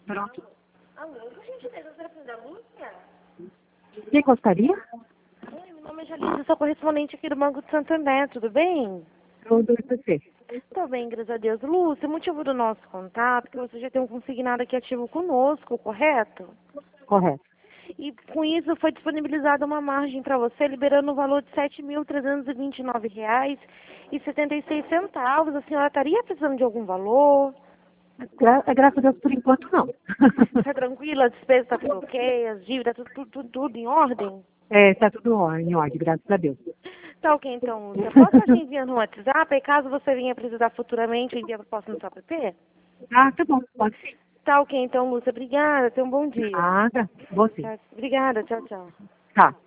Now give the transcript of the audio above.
Pronto. Alô, por gentileza, você é da Lúcia? Quem gostaria? Oi, meu nome é Jalisa, sou correspondente aqui do Banco de Santander, tudo bem? Tudo e você? Tô bem, graças a Deus. Lúcia, o motivo do nosso contato é que você já tem um consignado aqui ativo conosco, correto? Correto. E com isso foi disponibilizada uma margem para você, liberando o valor de R$ 7.329,76. A senhora estaria precisando de algum valor? Graças a Deus, por enquanto, não. Tá tranquila? A despesa está tudo ok? As dívidas, tudo em ordem? Tá tudo em ordem, graças a Deus. Tá ok, então, Lúcia. Posso estar te enviando no WhatsApp? E caso você venha precisar futuramente, eu envio a proposta no seu app? Ah, tá bom, pode sim. Tá ok, então, Lúcia. Obrigada. Tenha um bom dia. Nada, você. Tá, obrigada. Tchau, tchau. Tá.